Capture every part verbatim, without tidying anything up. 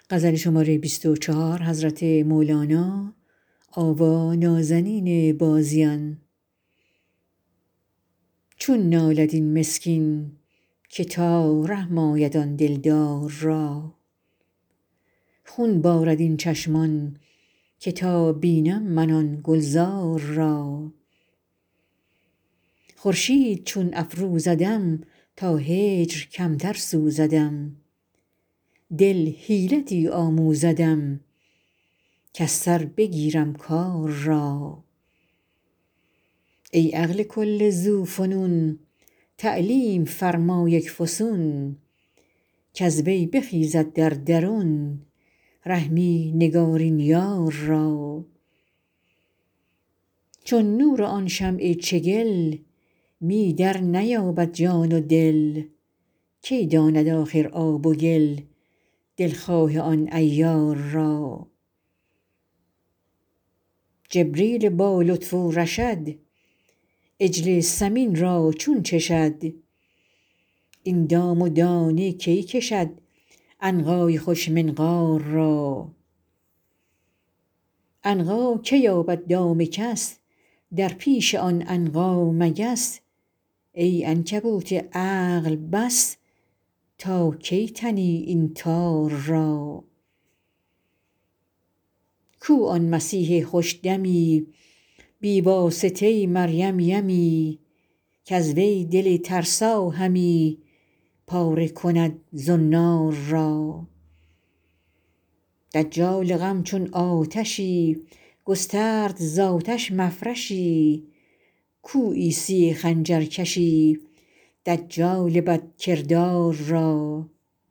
چون نالد این مسکین که تا رحم آید آن دلدار را خون بارد این چشمان که تا بینم من آن گلزار را خورشید چون افروزدم تا هجر کمتر سوزدم دل حیلتی آموزدم کز سر بگیرم کار را ای عقل کل ذوفنون تعلیم فرما یک فسون کز وی بخیزد در درون رحمی نگار این یار را چون نور آن شمع چگل می در نیابد جان و دل کی داند آخر آب و گل دلخواه آن عیار را جبریل با لطف و رشد عجل سمین را چون چشد این دام و دانه کی کشد عنقای خوش منقار را عنقا کی یابد دام کس در پیش آن عنقا مگس ای عنکبوت عقل بس تا کی تنی این تار را کو آن مسیح خوش دمی بی واسطه مریم یمی کز وی دل ترسا همی پاره کند زنار را دجال غم چون آتشی گسترد ز آتش مفرشی کو عیسی خنجرکشی دجال بدکردار را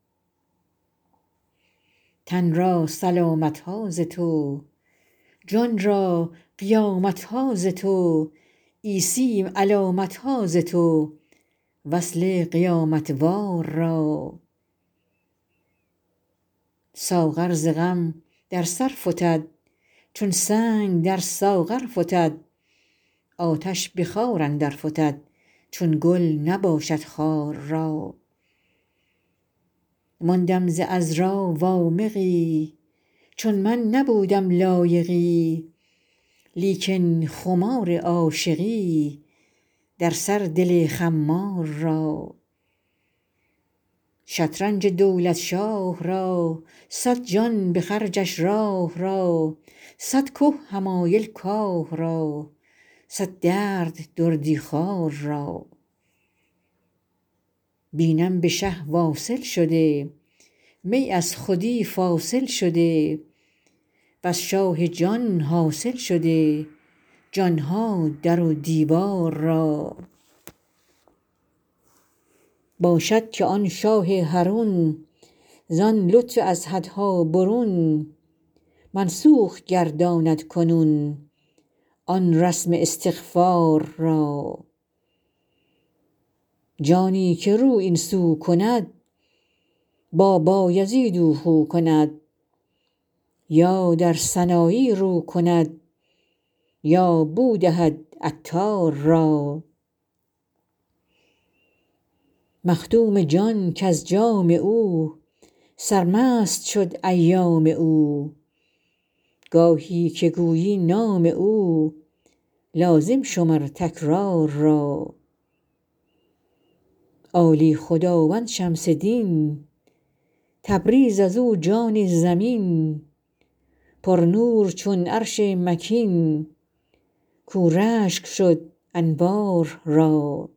تن را سلامت ها ز تو جان را قیامت ها ز تو عیسیم علامت ها ز تو وصل قیامت وار را ساغر ز غم در سر فتد چون سنگ در ساغر فتد آتش به خار اندر فتد چون گل نباشد خار را ماندم ز عذرا وامقی چون من نبودم لایقی لیکن خمار عاشقی در سر دل خمار را شطرنج دولت شاه را صد جان به خرجش راه را صد که حمایل کاه را صد درد دردی خوار را بینم به شه واصل شده می از خودی فاصل شده وز شاه جان حاصل شده جان ها در و دیوار را باشد که آن شاه حرون زان لطف از حدها برون منسوخ گرداند کنون آن رسم استغفار را جانی که رو این سو کند با بایزید او خو کند یا در سنایی رو کند یا بو دهد عطار را مخدوم جان کز جام او سرمست شد ایام او گاهی که گویی نام او لازم شمر تکرار را عالی خداوند شمس دین تبریز از او جان زمین پرنور چون عرش مکین کو رشک شد انوار را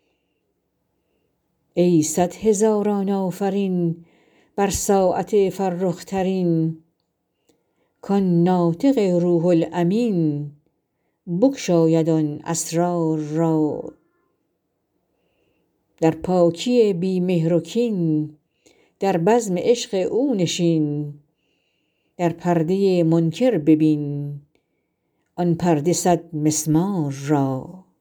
ای صد هزاران آفرین بر ساعت فرخ ترین کان ناطق روح الامین بگشاید آن اسرار را در پاکی بی مهر و کین در بزم عشق او نشین در پرده منکر ببین آن پرده صد مسمار را